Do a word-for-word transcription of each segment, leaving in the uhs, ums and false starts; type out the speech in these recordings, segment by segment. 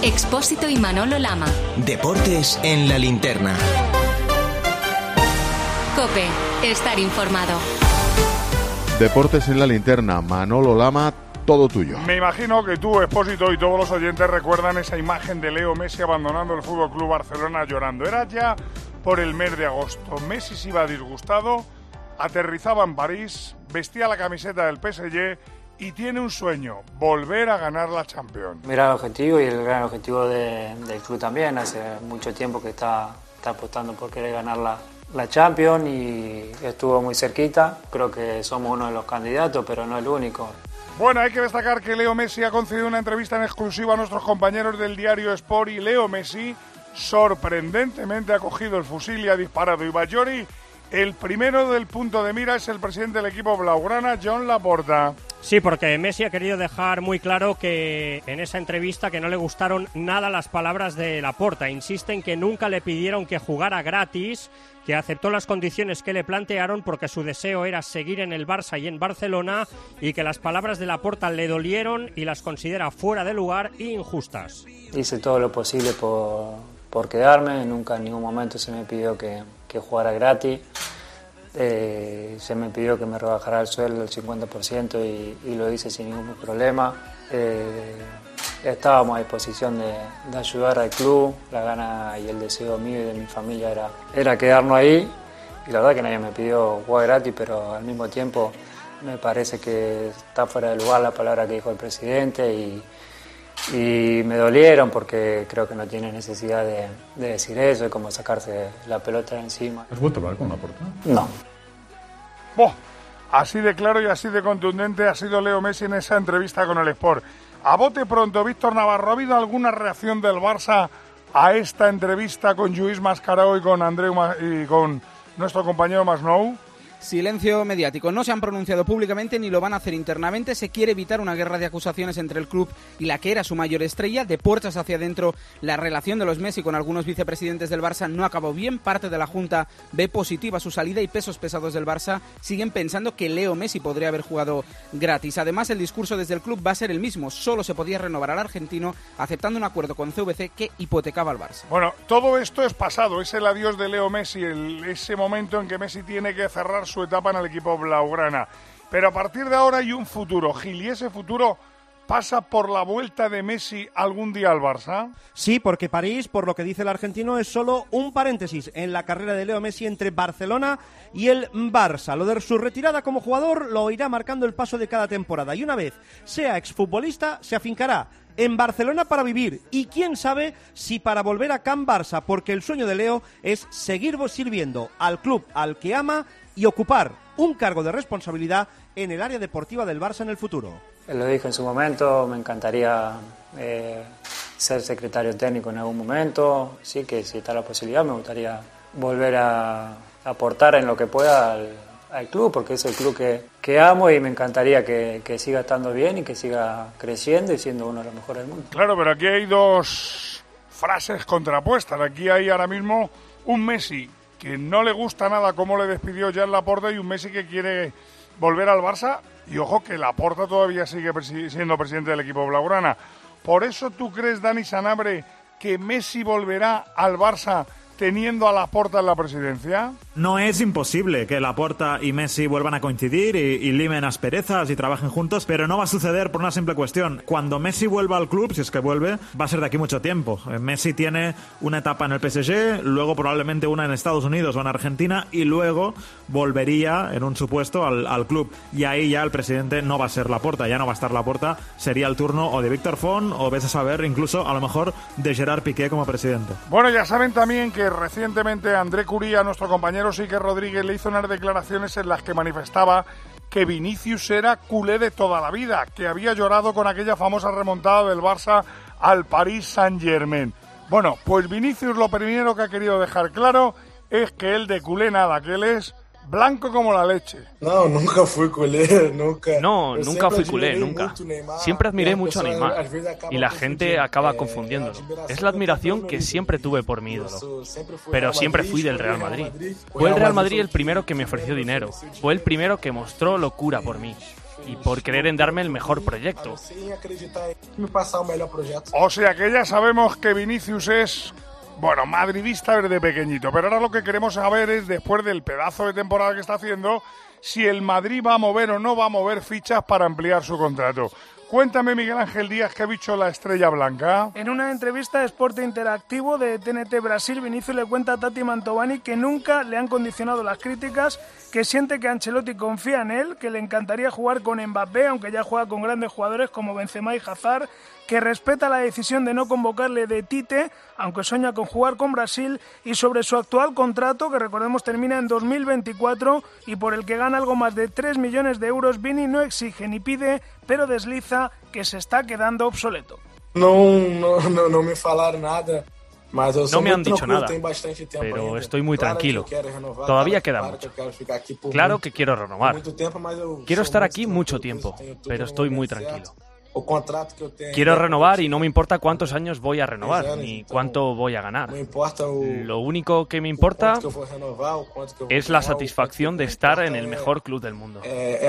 Expósito y Manolo Lama. Deportes en la linterna. COPE. Estar informado. Deportes en la linterna. Manolo Lama, todo tuyo. Me imagino que tú, Expósito, y todos los oyentes recuerdan esa imagen de Leo Messi abandonando el F C Barcelona llorando. Era ya por el mes de agosto. Messi se iba disgustado, aterrizaba en París, vestía la camiseta del P S G y tiene un sueño: volver a ganar la Champions. Mira el objetivo y el gran objetivo de, del club también. Hace mucho tiempo que está, está apostando por querer ganar la, la Champions y estuvo muy cerquita. Creo que somos uno de los candidatos, pero no el único. Bueno, hay que destacar que Leo Messi ha concedido una entrevista en exclusiva a nuestros compañeros del diario Sport y Leo Messi sorprendentemente ha cogido el fusil y ha disparado. Y Bajori, el primero del punto de mira es el presidente del equipo blaugrana, Joan Laporta. Sí, porque Messi ha querido dejar muy claro que en esa entrevista que no le gustaron nada las palabras de Laporta. Insiste en que nunca le pidieron que jugara gratis, que aceptó las condiciones que le plantearon porque su deseo era seguir en el Barça y en Barcelona, y que las palabras de Laporta le dolieron y las considera fuera de lugar e injustas. Hice todo lo posible por, por quedarme, nunca en ningún momento se me pidió que, que jugara gratis. Eh, se me pidió que me rebajara el sueldo del cincuenta por ciento y, y lo hice sin ningún problema. Eh, estábamos a disposición de, de ayudar al club. La gana y el deseo mío y de mi familia era, era quedarnos ahí, y la verdad que nadie me pidió jugar gratis, pero al mismo tiempo me parece que está fuera de lugar la palabra que dijo el presidente y, y me dolieron porque creo que no tiene necesidad de, de decir eso, es como sacarse la pelota de encima. ¿Has vuelto a hablar con Laporta? No. Boh, así de claro y así de contundente ha sido Leo Messi en esa entrevista con el Sport. A bote pronto, Víctor Navarro, ¿ha habido alguna reacción del Barça a esta entrevista con Lluís Mascaró y con Andreu Ma- y con nuestro compañero Masnou? Silencio mediático. No se han pronunciado públicamente ni lo van a hacer internamente. Se quiere evitar una guerra de acusaciones entre el club y la que era su mayor estrella. De puertas hacia adentro, la relación de los Messi con algunos vicepresidentes del Barça no acabó bien. Parte de la Junta ve positiva su salida y pesos pesados del Barça siguen pensando que Leo Messi podría haber jugado gratis. Además, el discurso desde el club va a ser el mismo. Solo se podía renovar al argentino aceptando un acuerdo con C V C que hipotecaba al Barça. Bueno, todo esto es pasado. Es el adiós de Leo Messi, el, ese momento en que Messi tiene que cerrar su etapa en el equipo blaugrana. Pero a partir de ahora hay un futuro, Gil, y ese futuro pasa por la vuelta de Messi algún día al Barça. Sí, porque París, por lo que dice el argentino, es solo un paréntesis en la carrera de Leo Messi entre Barcelona y el Barça. Lo de su retirada como jugador lo irá marcando el paso de cada temporada, y una vez sea exfutbolista se afincará en Barcelona para vivir, y quién sabe si para volver a Can Barça, porque el sueño de Leo es seguir sirviendo al club al que ama y ocupar un cargo de responsabilidad en el área deportiva del Barça en el futuro. Lo dije en su momento, me encantaría eh, ser secretario técnico en algún momento. Sí, que si está la posibilidad me gustaría volver a aportar en lo que pueda al, al club, porque es el club que, que amo, y me encantaría que, que siga estando bien y que siga creciendo y siendo uno de los mejores del mundo. Claro, pero aquí hay dos frases contrapuestas. Aquí hay ahora mismo un Messi que no le gusta nada cómo le despidió Joan Laporta y un Messi que quiere volver al Barça. Y ojo que Laporta todavía sigue presi- siendo presidente del equipo blaugrana. ¿Por eso tú crees, Dani Sanabria, que Messi volverá al Barça teniendo a Laporta en la presidencia? No es imposible que Laporta y Messi vuelvan a coincidir y, y limen asperezas y trabajen juntos, pero no va a suceder por una simple cuestión. Cuando Messi vuelva al club, si es que vuelve, va a ser de aquí mucho tiempo. Messi tiene una etapa en el P S G, luego probablemente una en Estados Unidos o en Argentina, y luego volvería, en un supuesto, al, al club. Y ahí ya el presidente no va a ser Laporta, ya no va a estar Laporta, sería el turno o de Víctor Font o, ves a saber, incluso a lo mejor de Gerard Piqué como presidente. Bueno, ya saben también que recientemente André Curía, nuestro compañero Sique Rodríguez, le hizo unas declaraciones en las que manifestaba que Vinicius era culé de toda la vida, que había llorado con aquella famosa remontada del Barça al Paris Saint-Germain. Bueno, pues Vinicius lo primero que ha querido dejar claro es que él de culé nada, que él es blanco como la leche. No, nunca fui culé, nunca. No, Yo nunca fui culé, nunca. Siempre admiré mucho a Neymar y la gente acaba confundiéndolo. Es la admiración que siempre tuve por mi ídolo. Pero siempre fui del Real Madrid. Fue el Real Madrid el primero que me ofreció dinero. Fue el primero que mostró locura por mí. y por creer en darme el mejor proyecto. O sea que ya sabemos que Vinicius es, bueno, madridista desde pequeñito, pero ahora lo que queremos saber es, después del pedazo de temporada que está haciendo, si el Madrid va a mover o no va a mover fichas para ampliar su contrato. Cuéntame, Miguel Ángel Díaz, ¿qué ha dicho la Estrella Blanca? En una entrevista de Esporte Interactivo de T N T Brasil, Vinicius le cuenta a Tati Mantovani que nunca le han condicionado las críticas, que siente que Ancelotti confía en él, que le encantaría jugar con Mbappé, aunque ya juega con grandes jugadores como Benzema y Hazard, que respeta la decisión de no convocarle de Tite, aunque sueña con jugar con Brasil, y sobre su actual contrato, que recordemos termina en dos mil veinticuatro y por el que gana algo más de tres millones de euros, Vini no exige ni pide, pero desliza que se está quedando obsoleto. No, no, no, no me falaron nada. No me han dicho nada, pero estoy muy tranquilo. Todavía queda mucho. Claro que quiero renovar. Quiero estar aquí mucho tiempo, pero estoy muy tranquilo. Quiero renovar y no me importa cuántos años voy a renovar, ni cuánto voy a ganar. Lo único que me importa es la satisfacción de estar en el mejor club del mundo.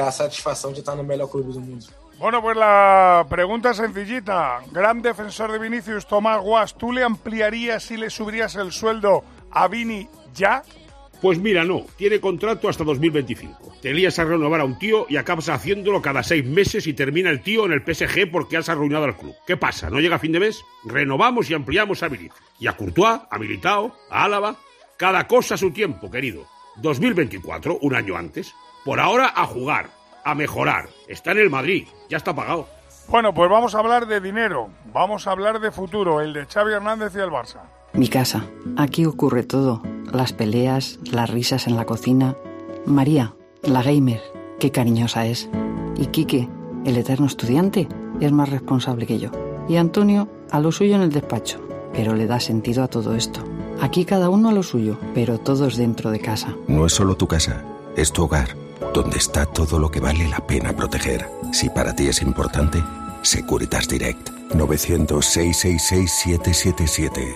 Bueno, pues la pregunta es sencillita. Gran defensor de Vinicius, Tomás Guas, ¿tú le ampliarías y le subirías el sueldo a Vini ya? Pues mira, no. Tiene contrato hasta dos mil veinticinco. Te lías a renovar a un tío y acabas haciéndolo cada seis meses y termina el tío en el P S G porque has arruinado al club. ¿Qué pasa? ¿No llega a fin de mes? Renovamos y ampliamos a Vinicius. Y a Courtois, a Militao, a Álava. Cada cosa a su tiempo, querido. dos mil veinticuatro, un año antes. Por ahora, a jugar, a mejorar. Está en el Madrid. Ya está pagado. Bueno, pues vamos a hablar de dinero. Vamos a hablar de futuro, el de Xavi Hernández y el Barça. Mi casa. Aquí ocurre todo. Las peleas, las risas en la cocina. María, la gamer, qué cariñosa es. Y Quique, el eterno estudiante, es más responsable que yo. Y Antonio, a lo suyo en el despacho. Pero le da sentido a todo esto. Aquí cada uno a lo suyo, pero todos dentro de casa. No es solo tu casa, es tu hogar, donde está todo lo que vale la pena proteger. Si para ti es importante, Securitas Direct. nueve cero cero, seis seis seis, siete siete siete.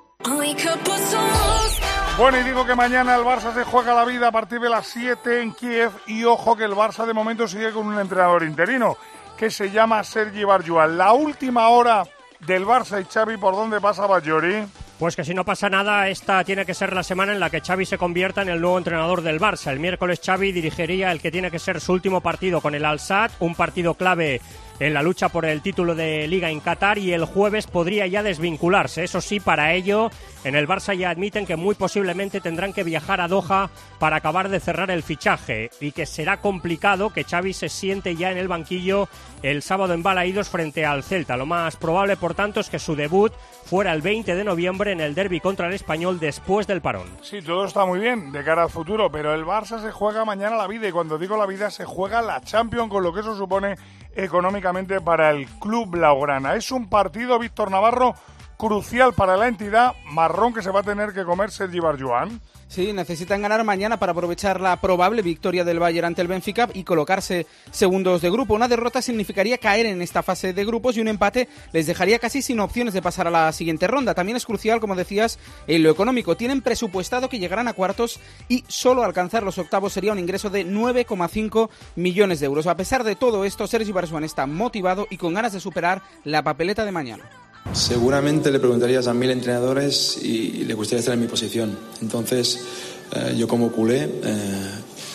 Bueno, y digo que mañana el Barça se juega la vida a partir de las siete en Kiev, y ojo que el Barça de momento sigue con un entrenador interino que se llama Sergi Barjuan. La última hora del Barça y Xavi, ¿por dónde pasa Bajori? Pues que si no pasa nada, esta tiene que ser la semana en la que Xavi se convierta en el nuevo entrenador del Barça. El miércoles Xavi dirigiría el que tiene que ser su último partido con el Al-Sadd, un partido clave en la lucha por el título de Liga en Qatar, y el jueves podría ya desvincularse. Eso sí, para ello, en el Barça ya admiten que muy posiblemente tendrán que viajar a Doha para acabar de cerrar el fichaje, y que será complicado que Xavi se siente ya en el banquillo el sábado en Balaídos frente al Celta. Lo más probable, por tanto, es que su debut fuera el veinte de noviembre en el derbi contra el Español después del parón. Sí, todo está muy bien de cara al futuro, pero el Barça se juega mañana la vida, y cuando digo la vida se juega la Champions, con lo que eso supone económicamente para el club blaugrana. Es un partido, Víctor Navarro, crucial para la entidad, marrón que se va a tener que comer Sergi Barjuan. Sí, necesitan ganar mañana para aprovechar la probable victoria del Bayern ante el Benfica y colocarse segundos de grupo. Una derrota significaría caer en esta fase de grupos, y un empate les dejaría casi sin opciones de pasar a la siguiente ronda. También es crucial, como decías, en lo económico. Tienen presupuestado que llegarán a cuartos, y solo alcanzar los octavos sería un ingreso de nueve coma cinco millones de euros. A pesar de todo esto, Sergi Barjuan está motivado y con ganas de superar la papeleta de mañana. Seguramente le preguntarías a mil entrenadores y le gustaría estar en mi posición. Entonces, eh, yo como culé eh,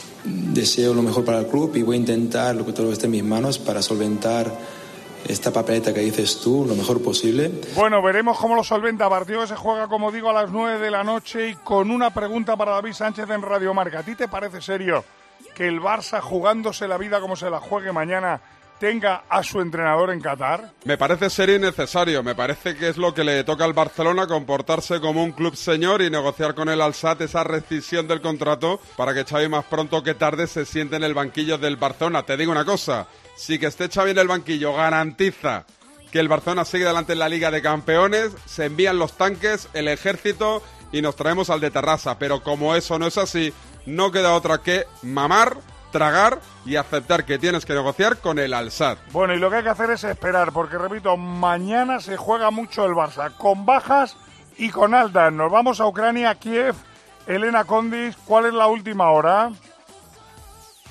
deseo lo mejor para el club y voy a intentar lo que todo esté en mis manos para solventar esta papeleta que dices tú lo mejor posible. Bueno, veremos cómo lo solventa. Partido que se juega, como digo, a las nueve de la noche, y con una pregunta para David Sánchez en Radio Marca. ¿A ti te parece serio que el Barça, jugándose la vida como se la juegue mañana, tenga a su entrenador en Qatar? Me parece serio y necesario. Me parece que es lo que le toca al Barcelona, comportarse como un club señor y negociar con el Al-Sadd esa rescisión del contrato para que Xavi más pronto que tarde se siente en el banquillo del Barcelona. Te digo una cosa, si que esté Xavi en el banquillo garantiza que el Barcelona sigue adelante en la Liga de Campeones, se envían los tanques, el ejército y nos traemos al de Terrassa. Pero como eso no es así, no queda otra que mamar, tragar y aceptar que tienes que negociar con el Al-Sadd. Bueno, y lo que hay que hacer es esperar, porque repito, mañana se juega mucho el Barça, con bajas y con altas. Nos vamos a Ucrania, Kiev. Elena Condis, ¿cuál es la última hora?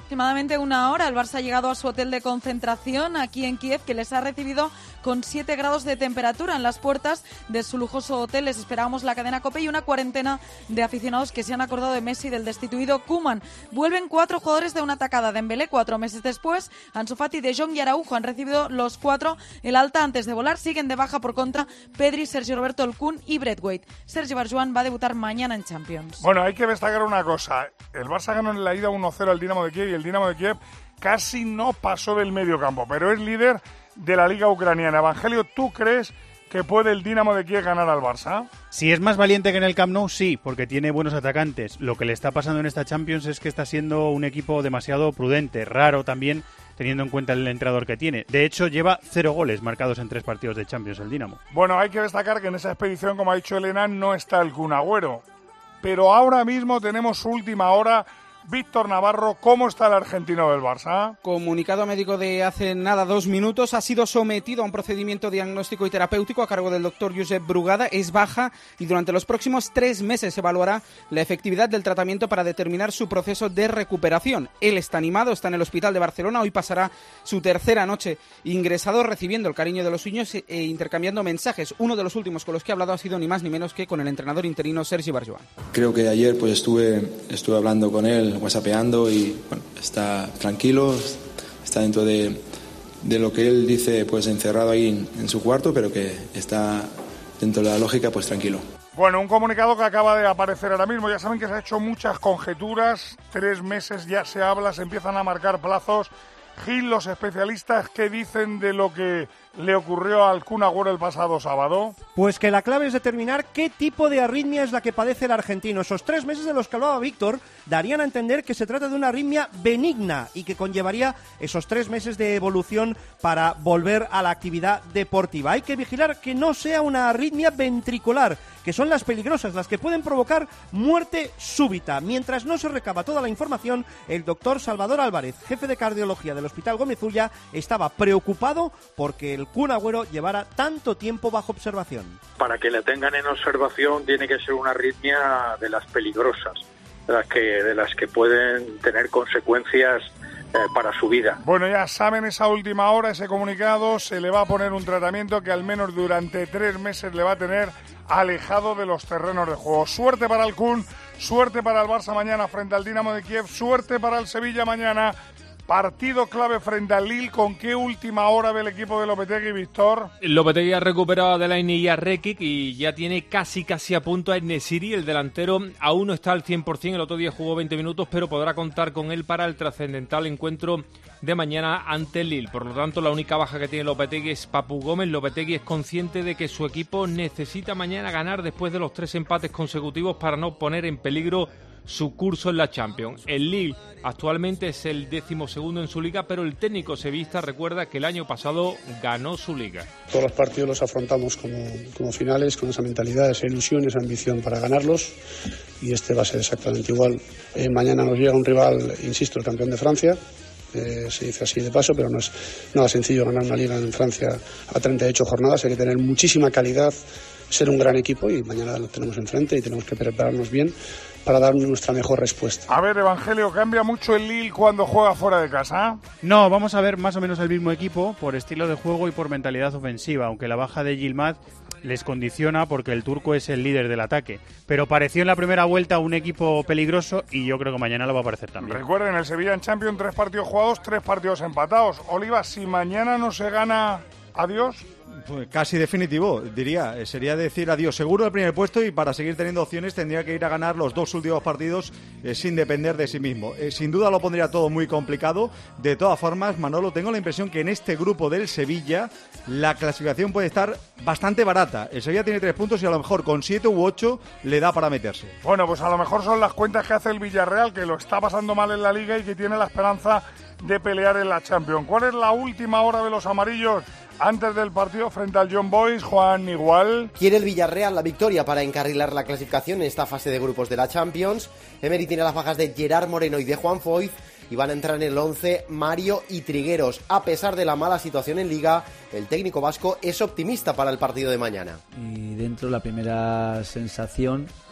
aproximadamente una hora. El Barça ha llegado a su hotel de concentración aquí en Kiev, que les ha recibido con siete grados de temperatura. En las puertas de su lujoso hotel les esperábamos la cadena COPE y una cuarentena de aficionados que se han acordado de Messi y del destituido Koeman. Vuelven cuatro jugadores de una atacada. Dembélé, cuatro meses después. Ansu Fati, De Jong y Araujo han recibido los cuatro el alta antes de volar. Siguen de baja por contra Pedri, Sergio Roberto, El Kun y Braithwaite. Sergi Barjuan va a debutar mañana en Champions. Bueno, hay que destacar una cosa. El Barça ganó en la ida uno cero al Dinamo de Kiev y el Dinamo de Kiev casi no pasó del medio campo, pero es líder de la Liga Ucraniana. Evangelio, ¿tú crees que puede el Dinamo de Kiev ganar al Barça? Si es más valiente que en el Camp Nou, sí, porque tiene buenos atacantes. Lo que le está pasando en esta Champions es que está siendo un equipo demasiado prudente, raro también, teniendo en cuenta el entrenador que tiene. De hecho, lleva cero goles marcados en tres partidos de Champions el Dinamo. Bueno, hay que destacar que en esa expedición, como ha dicho Elena, no está el Kun Agüero. Pero ahora mismo tenemos última hora. Víctor Navarro, ¿cómo está el argentino del Barça? Comunicado médico de hace nada dos minutos, ha sido sometido a un procedimiento diagnóstico y terapéutico a cargo del doctor Josep Brugada, es baja y durante los próximos tres meses se evaluará la efectividad del tratamiento para determinar su proceso de recuperación. Él está animado, está en el hospital de Barcelona, hoy pasará su tercera noche ingresado, recibiendo el cariño de los suyos e intercambiando mensajes. Uno de los últimos con los que ha hablado ha sido ni más ni menos que con el entrenador interino Sergi Barjuan. Creo que ayer pues estuve, estuve hablando con él, whatsappeando y bueno, está tranquilo, está dentro de, de lo que él dice, pues encerrado ahí en, en su cuarto, pero que está dentro de la lógica, pues tranquilo. Bueno, un comunicado que acaba de aparecer ahora mismo. Ya saben que se han hecho muchas conjeturas, tres meses ya se habla, se empiezan a marcar plazos. Gil, los especialistas, ¿qué dicen de lo que le ocurrió al Kun Agüero el pasado sábado? Pues que la clave es determinar qué tipo de arritmia es la que padece el argentino. Esos tres meses de los que hablaba Víctor darían a entender que se trata de una arritmia benigna y que conllevaría esos tres meses de evolución para volver a la actividad deportiva. Hay que vigilar que no sea una arritmia ventricular, que son las peligrosas, las que pueden provocar muerte súbita. Mientras no se recaba toda la información, el doctor Salvador Álvarez, jefe de cardiología del Hospital Gómez Ulla, estaba preocupado porque el Kun Agüero llevara tanto tiempo bajo observación. Para que le tengan en observación tiene que ser una arritmia de las peligrosas, de las que, de las que pueden tener consecuencias eh, para su vida. Bueno, ya saben, esa última hora, ese comunicado, se le va a poner un tratamiento que al menos durante tres meses le va a tener alejado de los terrenos de juego. Suerte para el Kun, suerte para el Barça mañana frente al Dinamo de Kiev, suerte para el Sevilla mañana. Partido clave frente al Lille. ¿Con qué última hora ve el equipo de Lopetegui, Víctor? Lopetegui ha recuperado a Delaney y a Rekic y ya tiene casi casi a punto a En-Nesyri. El delantero aún no está al cien por ciento. El otro día jugó veinte minutos, pero podrá contar con él para el trascendental encuentro de mañana ante el Lille. Por lo tanto, la única baja que tiene Lopetegui es Papu Gómez. Lopetegui es consciente de que su equipo necesita mañana ganar después de los tres empates consecutivos para no poner en peligro su curso en la Champions. El Lille actualmente es el decimosegundo en su liga, pero el técnico sevillista recuerda que el año pasado ganó su liga. Todos los partidos los afrontamos como, como finales, con esa mentalidad, esa ilusión, esa ambición para ganarlos, y este va a ser exactamente igual. Eh, mañana nos llega un rival, insisto, el campeón de Francia. Eh, se dice así de paso, pero no es nada sencillo ganar una liga en Francia a treinta y ocho jornadas. Hay que tener muchísima calidad, ser un gran equipo, y mañana lo tenemos enfrente y tenemos que prepararnos bien para dar nuestra mejor respuesta. A ver, Evangelio, ¿cambia mucho el Lille cuando juega fuera de casa? No, vamos a ver más o menos el mismo equipo por estilo de juego y por mentalidad ofensiva, aunque la baja de Yilmaz les condiciona porque el turco es el líder del ataque. Pero pareció en la primera vuelta un equipo peligroso y yo creo que mañana lo va a parecer también. Recuerden, el Sevilla en Champions, tres partidos jugados, tres partidos empatados. Oliva, si mañana no se gana, ¿adiós? Pues casi definitivo, diría. Sería decir adiós seguro al primer puesto, y para seguir teniendo opciones tendría que ir a ganar los dos últimos partidos eh, sin depender de sí mismo. Eh, sin duda lo pondría todo muy complicado. De todas formas, Manolo, tengo la impresión que en este grupo del Sevilla la clasificación puede estar bastante barata. El Sevilla tiene tres puntos y a lo mejor con siete u ocho le da para meterse. Bueno, pues a lo mejor son las cuentas que hace el Villarreal, que lo está pasando mal en la Liga y que tiene la esperanza de pelear en la Champions. ¿Cuál es la última hora de los amarillos antes del partido frente al John Boys? Juan, igual. Quiere el Villarreal la victoria para encarrilar la clasificación en esta fase de grupos de la Champions. Emery tiene las bajas de Gerard Moreno y de Juan Foyth, y van a entrar en el once Mario y Trigueros. A pesar de la mala situación en Liga, el técnico vasco es optimista para el partido de mañana. Y dentro, la primera sensación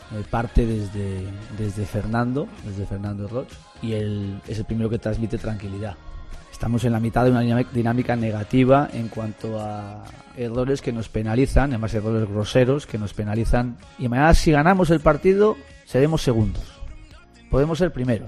eh, parte desde, desde Fernando, desde Fernando Roig, y él es el primero que transmite tranquilidad. Estamos en la mitad de una dinámica negativa en cuanto a errores que nos penalizan, además errores groseros que nos penalizan, y mañana si ganamos el partido seremos segundos, podemos ser primeros.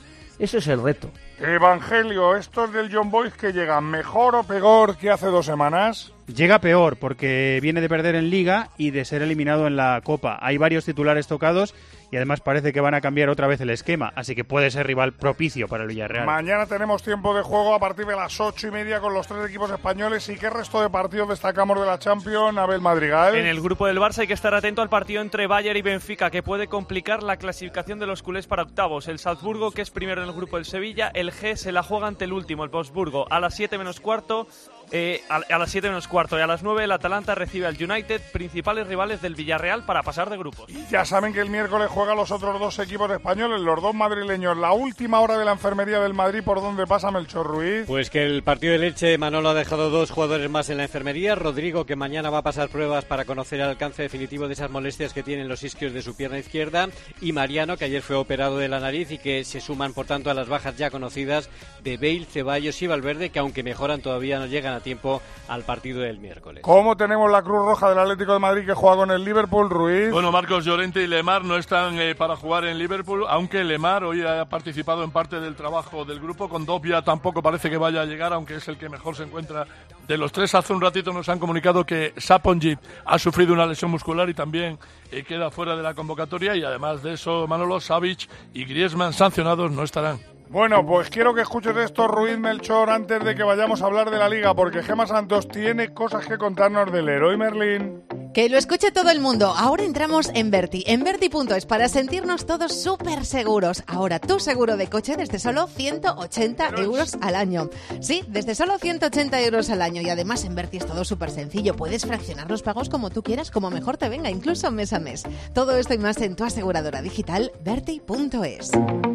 Ese es el reto. Evangelio, ¿estos del John Boys que llegan mejor o peor que hace dos semanas? Llega peor porque viene de perder en Liga y de ser eliminado en la Copa. Hay varios titulares tocados y además parece que van a cambiar otra vez el esquema, así que puede ser rival propicio para el Villarreal. Mañana tenemos tiempo de juego a partir de las ocho y media con los tres equipos españoles. ¿Y qué resto de partidos destacamos de la Champions, Abel Madrigal? En el grupo del Barça hay que estar atento al partido entre Bayern y Benfica, que puede complicar la clasificación de los culés para octavos. El Salzburgo, que es primero en el grupo del Sevilla, el G se la juega ante el último, el Wolfsburgo, a las siete menos cuarto. Eh, a, a las siete menos cuarto y a las nueve el Atalanta recibe al United, principales rivales del Villarreal para pasar de grupos. Y ya saben que el miércoles juegan los otros dos equipos españoles, los dos madrileños. La última hora de la enfermería del Madrid, ¿por dónde pasa Melchor Ruiz? Pues que el partido de Elche, Manolo ha dejado dos jugadores más en la enfermería. Rodrigo, que mañana va a pasar pruebas para conocer el alcance definitivo de esas molestias que tienen los isquios de su pierna izquierda, y Mariano, que ayer fue operado de la nariz y que se suman por tanto a las bajas ya conocidas de Bale, Ceballos y Valverde, que aunque mejoran todavía no llegan a tiempo al partido del miércoles. ¿Cómo tenemos la Cruz Roja del Atlético de Madrid que juega con el Liverpool, Ruiz? Bueno, Marcos Llorente y Lemar no están eh, para jugar en Liverpool, aunque Lemar hoy ha participado en parte del trabajo del grupo. Condovia tampoco parece que vaya a llegar, aunque es el que mejor se encuentra de los tres. Hace un ratito nos han comunicado que Saponjic ha sufrido una lesión muscular y también eh, queda fuera de la convocatoria, y además de eso, Manolo, Savic y Griezmann, sancionados, no estarán. Bueno, pues quiero que escuches esto, Ruiz, Melchor, antes de que vayamos a hablar de la Liga, porque Gemma Santos tiene cosas que contarnos del héroe Merlín. Que lo escuche todo el mundo. Ahora entramos en Verti, en Verti punto es, para sentirnos todos súper seguros. Ahora tu seguro de coche desde solo ciento ochenta euros al año. Sí, desde solo ciento ochenta euros al año. Y además en Verti es todo súper sencillo. Puedes fraccionar los pagos como tú quieras, como mejor te venga, incluso mes a mes. Todo esto y más en tu aseguradora digital, Verti punto es.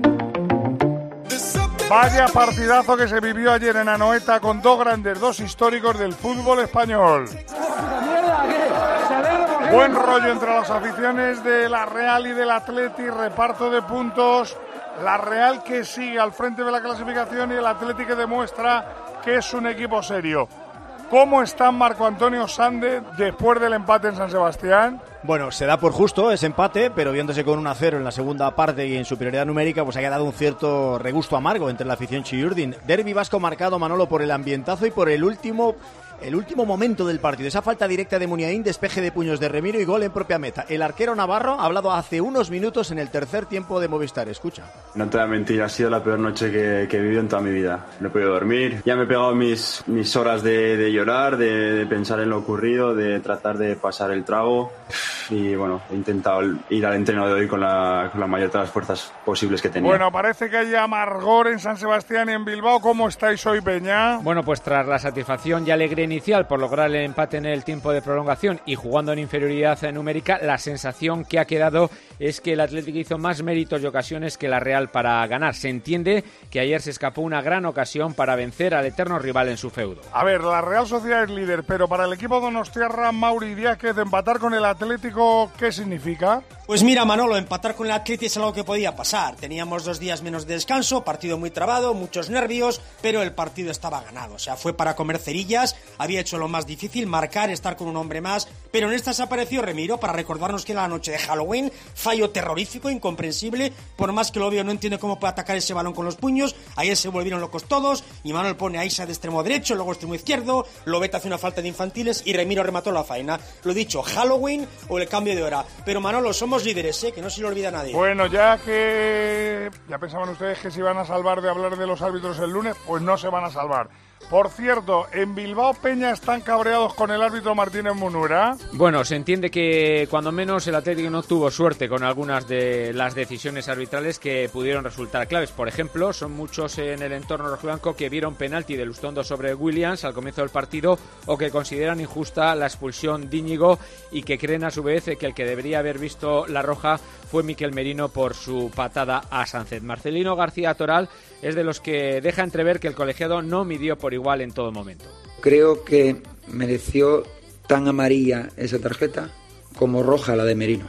Vaya partidazo que se vivió ayer en Anoeta con dos grandes, dos históricos del fútbol español. Buen rollo entre las aficiones de la Real y del Atleti, reparto de puntos. La Real que sigue al frente de la clasificación y el Atleti que demuestra que es un equipo serio. ¿Cómo está Marco Antonio Sande después del empate en San Sebastián? Bueno, se da por justo ese empate, pero viéndose con uno a cero en la segunda parte y en superioridad numérica, pues ha quedado un cierto regusto amargo entre la afición chillurdin. Derbi vasco marcado, Manolo, por el ambientazo y por el último... El último momento del partido, esa falta directa de Muniain, despeje de puños de Remiro y gol en propia meta. El arquero navarro ha hablado hace unos minutos en el tercer tiempo de Movistar. Escucha. No te voy a mentir, ha sido la peor noche que, que he vivido en toda mi vida. No he podido dormir. Ya me he pegado mis, mis horas de, de llorar, de, de pensar en lo ocurrido, de tratar de pasar el trago. Y bueno, he intentado ir al entreno de hoy con la, con la mayor de las fuerzas posibles que tenía. Bueno, parece que hay amargor en San Sebastián y en Bilbao. ¿Cómo estáis hoy, Peña? Bueno, pues tras la satisfacción y alegría inicial por lograr el empate en el tiempo de prolongación y jugando en inferioridad numérica, la sensación que ha quedado es que el Atlético hizo más méritos y ocasiones que la Real para ganar. Se entiende que ayer se escapó una gran ocasión para vencer al eterno rival en su feudo. A ver, la Real Sociedad es líder, pero para el equipo donostiarra, Mauri Díaz, empatar con el Atlético, ¿qué significa? Pues mira, Manolo, empatar con el Atlético es algo que podía pasar. Teníamos dos días menos de descanso, partido muy trabado, muchos nervios, pero el partido estaba ganado. O sea, fue para comer cerillas, había hecho lo más difícil, marcar, estar con un hombre más, pero en esta se apareció Remiro para recordarnos que era la noche de Halloween, fallo terrorífico, incomprensible, por más que lo obvio no entiende cómo puede atacar ese balón con los puños. Ayer se volvieron locos todos, y Manuel pone a Isa de extremo derecho, luego extremo izquierdo, Lobeta hace una falta de infantiles y Remiro remató la faena. Lo dicho, Halloween o el cambio de hora, pero Manolo, somos líderes, ¿eh? Que no se lo olvida a nadie. Bueno, ya que ya pensaban ustedes que se iban a salvar de hablar de los árbitros el lunes, pues no se van a salvar. Por cierto, en Bilbao Peña están cabreados con el árbitro Martínez Munura. Bueno, se entiende que cuando menos el Atlético no tuvo suerte con algunas de las decisiones arbitrales que pudieron resultar claves. Por ejemplo, son muchos en el entorno rojiblanco que vieron penalti de Lustondo sobre Williams al comienzo del partido o que consideran injusta la expulsión de Íñigo y que creen a su vez que el que debería haber visto la roja fue Miquel Merino por su patada a Sánchez. Marcelino García Toral es de los que deja entrever que el colegiado no midió por igual en todo momento. Creo que mereció tan amarilla esa tarjeta como roja la de Merino.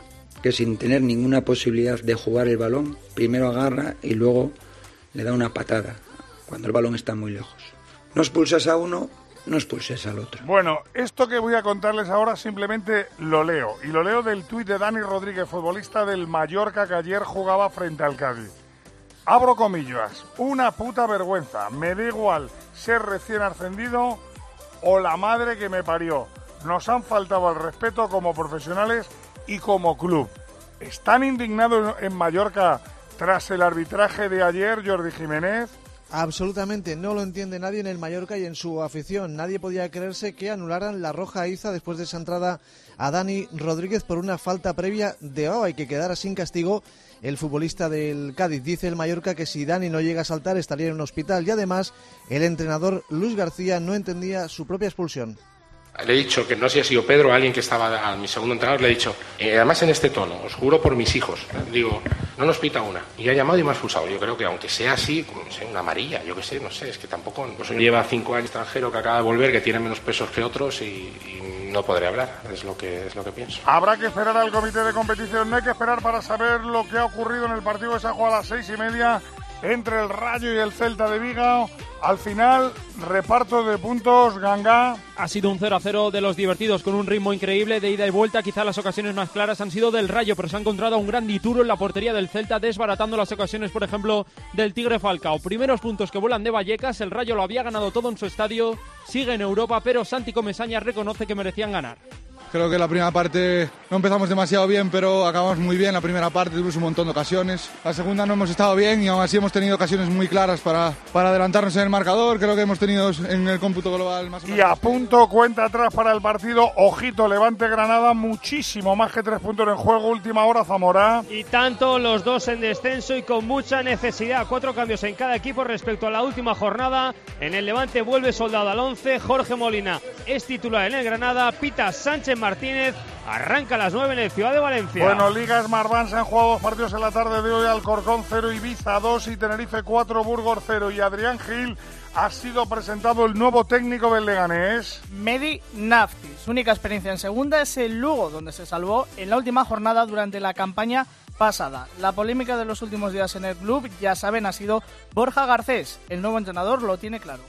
que sin tener ninguna posibilidad de jugar el balón, primero agarra y luego le da una patada, cuando el balón está muy lejos. No expulsas a uno, no expulses al otro. Bueno, esto que voy a contarles ahora simplemente lo leo. Y lo leo del tuit de Dani Rodríguez, futbolista del Mallorca que ayer jugaba frente al Cádiz. Abro comillas, una puta vergüenza. Me da igual ser recién ascendido o la madre que me parió. Nos han faltado al respeto como profesionales y como club. ¿Están indignados en Mallorca tras el arbitraje de ayer, Jordi Jiménez? Absolutamente, no lo entiende nadie en el Mallorca y en su afición. Nadie podía creerse que anularan la roja a Iza después de esa entrada a Dani Rodríguez por una falta previa de Oa y que quedara sin castigo el futbolista del Cádiz. Dice el Mallorca que si Dani no llega a saltar estaría en un hospital y además el entrenador Luis García no entendía su propia expulsión. Le he dicho que no sé si ha sido Pedro o alguien que estaba a mi segundo entrenador, le he dicho, eh, además en este tono, os juro por mis hijos, ¿eh? Digo, no nos pita una. Y ha llamado y me ha expulsado. Yo creo que aunque sea así, no sé, una amarilla, yo qué sé, no sé, es que tampoco... Pues lleva cinco años extranjero que acaba de volver, que tiene menos pesos que otros y, y no podré hablar, es lo que es lo que pienso. Habrá que esperar al comité de competición, no hay que esperar para saber lo que ha ocurrido en el partido que se ha jugado a las seis y media entre el Rayo y el Celta de Vigo. Al final, reparto de puntos, Ganga. Ha sido un cero a cero de los divertidos con un ritmo increíble de ida y vuelta. Quizá las ocasiones más claras han sido del Rayo, pero se ha encontrado un gran Dituro en la portería del Celta, desbaratando las ocasiones, por ejemplo, del Tigre Falcao. Primeros puntos que vuelan de Vallecas, el Rayo lo había ganado todo en su estadio, sigue en Europa, pero Santi Comesaña reconoce que merecían ganar. Creo que la primera parte no empezamos demasiado bien, pero acabamos muy bien la primera parte, tuvimos un montón de ocasiones. La segunda no hemos estado bien y aún así hemos tenido ocasiones muy claras para, para adelantarnos en el marcador. Creo que hemos tenido en el cómputo global más o menos. Y a punto, cuenta atrás para el partido. Ojito, Levante Granada, muchísimo más que tres puntos en juego. Última hora, Zamora. Y tanto, los dos en descenso y con mucha necesidad. Cuatro cambios en cada equipo respecto a la última jornada. En el Levante vuelve Soldado al once. Jorge Molina es titular en el Granada. Pita Sánchez Martínez arranca a las nueve en el Ciudad de Valencia. Bueno, Liga Smartbank se han jugado dos partidos en la tarde de hoy. Alcorcón cero, Ibiza dos y Tenerife cuatro, Burgos cero. Y Adrián Gil ha sido presentado el nuevo técnico del Leganés. Mehdi Nafti. Su única experiencia en segunda es el Lugo, donde se salvó en la última jornada durante la campaña pasada. La polémica de los últimos días en el club, ya saben, ha sido Borja Garcés. El nuevo entrenador lo tiene claro.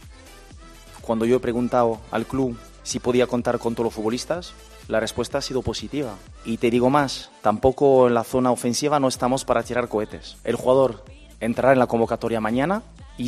Cuando yo he preguntado al club si podía contar con todos los futbolistas, la respuesta ha sido positiva. Y te digo más, tampoco en la zona ofensiva no estamos para tirar cohetes. El jugador entrará en la convocatoria mañana y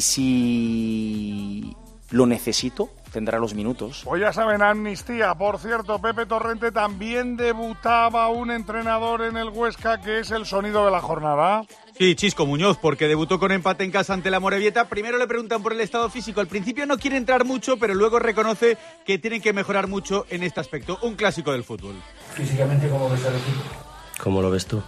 si lo necesito, tendrá los minutos. Pues ya saben, amnistía. Por cierto, Pepe Torrente, también debutaba un entrenador en el Huesca, que es el sonido de la jornada. Sí, Chisco Muñoz, porque debutó con empate en casa ante la Morevieta. Primero le preguntan por el estado físico. Al principio no quiere entrar mucho, pero luego reconoce que tienen que mejorar mucho en este aspecto. Un clásico del fútbol. Físicamente, ¿cómo ves al equipo? ¿Cómo lo ves tú?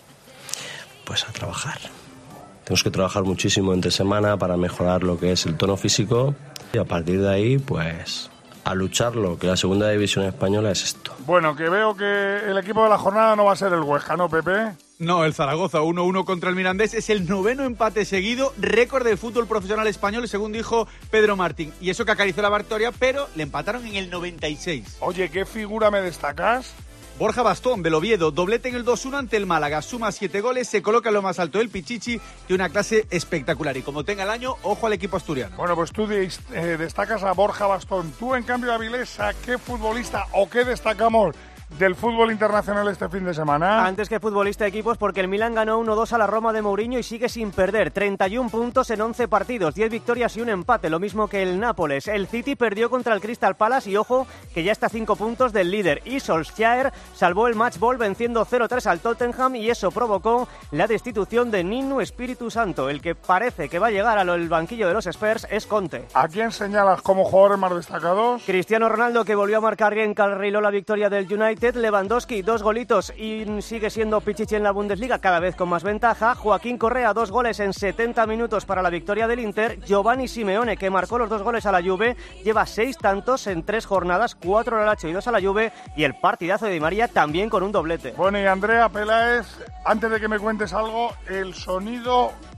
Pues a trabajar. Tenemos que trabajar muchísimo entre semana para mejorar lo que es el tono físico y a partir de ahí, pues, a lucharlo, que la segunda división española es esto. Bueno, que veo que el equipo de la jornada no va a ser el Huesca, ¿no, Pepe? No, el Zaragoza uno uno contra el Mirandés es el noveno empate seguido, récord del fútbol profesional español, según dijo Pedro Martín. Y eso que acarició la victoria, pero le empataron en el noventa y seis. Oye, ¿qué figura me destacas? Borja Bastón, del Oviedo, doblete en el dos uno ante el Málaga, suma siete goles, se coloca en lo más alto del Pichichi, de una clase espectacular. Y como tenga el año, ojo al equipo asturiano. Bueno, pues tú eh, destacas a Borja Bastón. Tú, en cambio, Avilés, ¿a qué futbolista o qué destacamos del fútbol internacional este fin de semana? Antes que futbolista de equipos, porque el Milan ganó uno dos a la Roma de Mourinho y sigue sin perder. treinta y un puntos en once partidos, diez victorias y un empate, lo mismo que el Nápoles. El City perdió contra el Crystal Palace y ojo que ya está a cinco puntos del líder. Y Solskjaer salvó el match ball venciendo cero tres al Tottenham y eso provocó la destitución de Nuno Espíritu Santo. El que parece que va a llegar al banquillo de los Spurs es Conte. ¿A quién señalas como jugadores más destacados? Cristiano Ronaldo, que volvió a marcar y encarriló la victoria del United. Lewandowski, dos golitos y sigue siendo Pichichi en la Bundesliga, cada vez con más ventaja. Joaquín Correa, dos goles en setenta minutos para la victoria del Inter. Giovanni Simeone, que marcó los dos goles a la Juve, lleva seis tantos en tres jornadas, cuatro al Lazio y dos a la Juve. Y el partidazo de Di María también con un doblete. Bueno, y Andrea Peláez, antes de que me cuentes algo, el sonido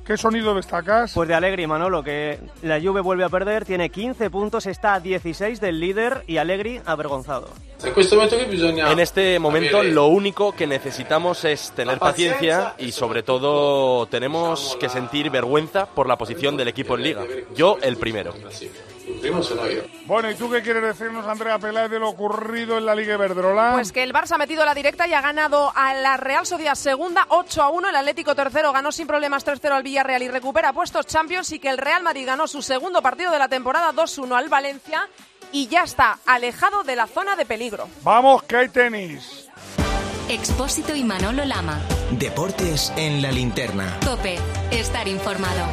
¿Qué sonido destacas? Pues de Allegri, Manolo, que la Juve vuelve a perder, tiene quince puntos, está a dieciséis del líder y Allegri avergonzado. En este momento lo único que necesitamos es tener paciencia y sobre todo tenemos que sentir vergüenza por la posición del equipo en Liga. Yo el primero. Bueno, ¿y tú qué quieres decirnos, Andrea Peláez, de lo ocurrido en la Liga Iberdrola? Pues que el Barça ha metido la directa y ha ganado a la Real Sociedad segunda ocho a uno, el Atlético tercero ganó sin problemas tres cero al Villarreal y recupera puestos Champions, y que el Real Madrid ganó su segundo partido de la temporada dos uno al Valencia y ya está alejado de la zona de peligro. ¡Vamos, que hay tenis! Expósito y Manolo Lama. Deportes en la linterna. COPE, estar informado.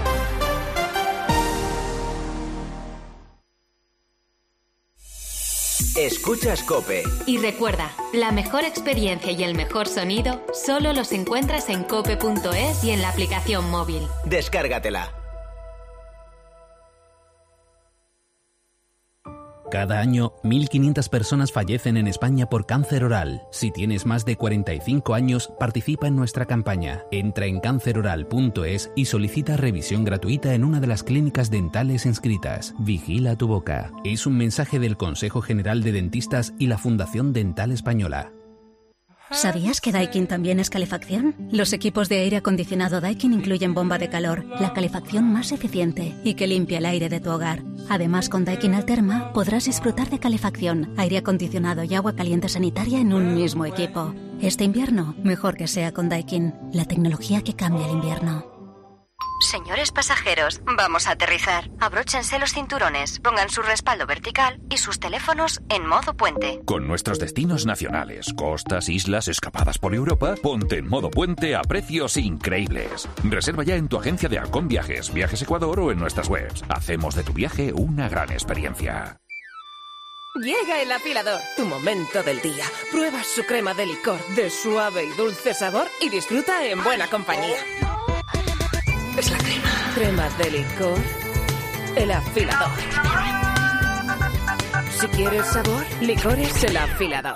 Escuchas COPE. Y recuerda, la mejor experiencia y el mejor sonido solo los encuentras en cope punto es y en la aplicación móvil. Descárgatela. Cada año, mil quinientas personas fallecen en España por cáncer oral. Si tienes más de cuarenta y cinco años, participa en nuestra campaña. Entra en cáncer oral punto es y solicita revisión gratuita en una de las clínicas dentales inscritas. Vigila tu boca. Es un mensaje del Consejo General de Dentistas y la Fundación Dental Española. ¿Sabías que Daikin también es calefacción? Los equipos de aire acondicionado Daikin incluyen bomba de calor, la calefacción más eficiente y que limpia el aire de tu hogar. Además, con Daikin Alterma podrás disfrutar de calefacción, aire acondicionado y agua caliente sanitaria en un mismo equipo. Este invierno, mejor que sea con Daikin, la tecnología que cambia el invierno. Señores pasajeros, vamos a aterrizar. Abróchense los cinturones, pongan su respaldo vertical y sus teléfonos en modo puente. Con nuestros destinos nacionales, costas, islas, escapadas por Europa, ponte en modo puente a precios increíbles. Reserva ya en tu agencia de Halcón Viajes, Viajes Ecuador o en nuestras webs. Hacemos de tu viaje una gran experiencia. Llega el afilador, tu momento del día. Prueba su crema de licor de suave y dulce sabor y disfruta en buena compañía. Es la crema. Crema de licor. El afilador. Si quieres sabor, licores el afilador.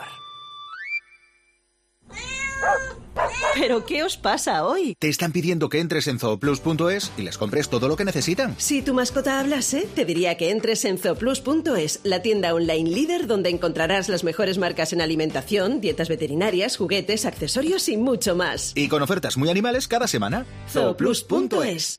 ¿Pero qué os pasa hoy? Te están pidiendo que entres en zooplus punto es y les compres todo lo que necesitan. Si tu mascota hablase, te diría que entres en zooplus punto es, la tienda online líder donde encontrarás las mejores marcas en alimentación, dietas veterinarias, juguetes, accesorios y mucho más. Y con ofertas muy animales cada semana. zooplus punto es.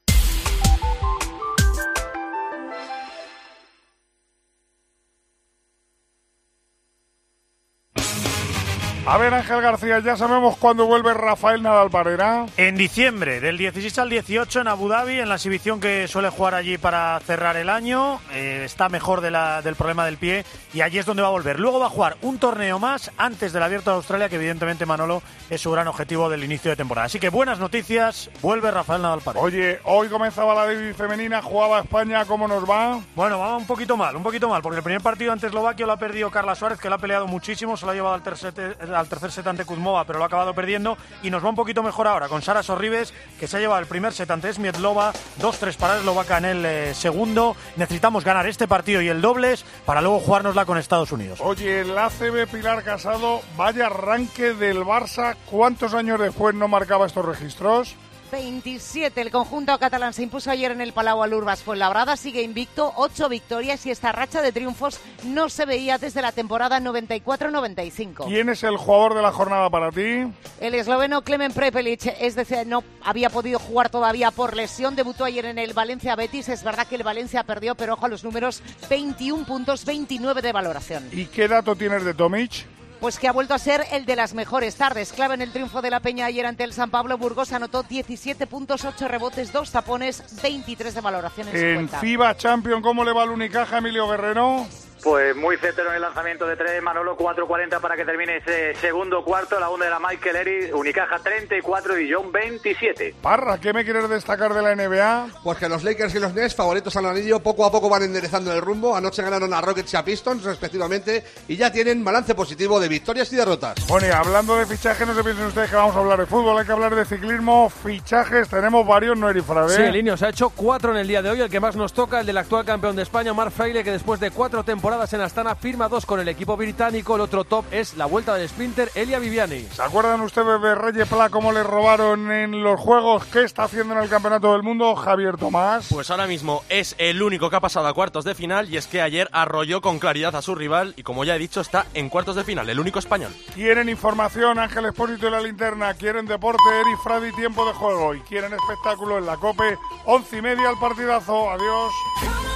A ver, Ángel García, ya sabemos cuándo vuelve Rafael Nadal Parera. En diciembre, del dieciséis al dieciocho en Abu Dhabi, en la exhibición que suele jugar allí para cerrar el año. Eh, está mejor de la, del problema del pie y allí es donde va a volver. Luego va a jugar un torneo más antes del Abierto de Australia, que evidentemente, Manolo, es su gran objetivo del inicio de temporada. Así que buenas noticias, vuelve Rafael Nadal Parera. Oye, hoy comenzaba la Davis femenina, jugaba España, ¿cómo nos va? Bueno, va un poquito mal, un poquito mal, porque el primer partido ante Eslovaquia lo ha perdido Carla Suárez, que lo ha peleado muchísimo, se lo ha llevado al tercer, al tercer set ante Kuzmova, pero lo ha acabado perdiendo, y nos va un poquito mejor ahora con Sara Sorribes, que se ha llevado el primer set ante Smietlova, dos tres para Eslovaquia en el eh, segundo. Necesitamos ganar este partido y el dobles para luego jugárnosla con Estados Unidos. Oye, el A C B Pilar Casado, vaya arranque del Barça, ¿cuántos años después no marcaba estos registros? veintisiete. El conjunto catalán se impuso ayer en el Palau al Urbas Fuenlabrada, sigue invicto, ocho victorias y esta racha de triunfos no se veía desde la temporada noventa y cuatro noventa y cinco. ¿Quién es el jugador de la jornada para ti? El esloveno Klemen Prepelic, es decir, no había podido jugar todavía por lesión, debutó ayer en el Valencia Betis, es verdad que el Valencia perdió, pero ojo a los números, veintiún puntos, veintinueve de valoración. ¿Y qué dato tienes de Tomic? Pues que ha vuelto a ser el de las mejores tardes. Clave en el triunfo de la Peña ayer ante el San Pablo. Burgos anotó diecisiete puntos, ocho rebotes, dos tapones, veintitrés de valoración en, en FIBA Champions, ¿cómo le va al Unicaja, Emilio Guerrero? Pues muy certero en el lanzamiento de tres, Manolo, cuatro cuarenta para que termine ese segundo cuarto, la onda de la Michael Eris, Unicaja treinta y cuatro y John veintisiete. Parra, ¿qué me quieres destacar de la N B A? Pues que los Lakers y los Nets, favoritos al anillo, poco a poco van enderezando el rumbo. Anoche ganaron a Rockets y a Pistons, respectivamente, y ya tienen balance positivo de victorias y derrotas. Bueno, y hablando de fichajes, no se piensen ustedes que vamos a hablar de fútbol, hay que hablar de ciclismo, fichajes, tenemos varios, ¿no, Erifrade? Sí, el Ineos ha hecho cuatro en el día de hoy, el que más nos toca, el del actual campeón de España, Marc Fraile, que después de cuatro temporadas temporadas en Astana, firma dos con el equipo británico. El otro top es la Vuelta del Sprinter, Elia Viviani. ¿Se acuerdan ustedes de Reyes Pla, cómo le robaron en los Juegos? ¿Qué está haciendo en el Campeonato del Mundo Javier Tomás? Pues ahora mismo es el único que ha pasado a cuartos de final, y es que ayer arrolló con claridad a su rival y, como ya he dicho, está en cuartos de final, el único español. Quieren información, Ángel Expósito y La Linterna. Quieren deporte, Eri Fradi, tiempo de juego. Y quieren espectáculo en la COPE, once y media al partidazo. Adiós.